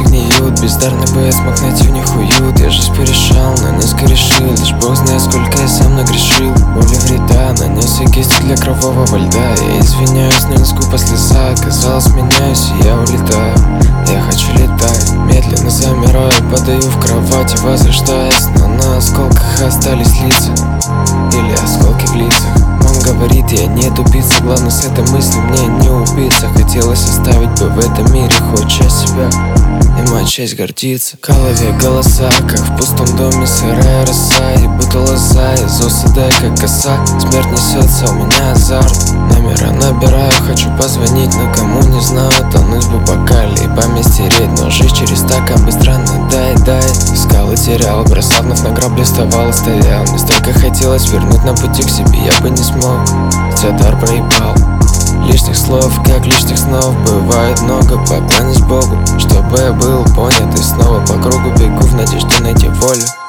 мысли гниют. Бездарный бы я смог найти в них уют. Я жизнь порешал, но не скорешил. Лишь Бог знает, сколько я сам нагрешил. Боли вреда, нанес я кисти для кровавого льда. Я извиняюсь, но не скупо слеза. Казалось, меняюсь, и я улетаю. Я хочу летать, медленно замираю. Падаю в кровати, возрождаясь. Но на осколках остались лица. Или осколки в лицах. Он говорит, я не тупица. Главное, с этой мыслью мне не убиться. Хотелось оставить бы в этом мире хоть часть себя, и моя честь гордится. В голове голоса, как в пустом доме сырая роса. И будто лоза из осада, как коса. Смерть несется, у меня азарт. Номера набираю, хочу позвонить, но кому не знаю. Тонуть в бокале и память стереть. Но жизнь через стакан быстро надоедает. Искал и терял, бросал вновь на грабли, вставал и стоял. Мне столько хотелось вернуть на пути к себе, я бы не смог, хотя дар проебал. Лишних слов, как лишних снов, бывает много. Поклонюсь Богу, чтобы я был понят. И снова по кругу бегу в надежде найти волю.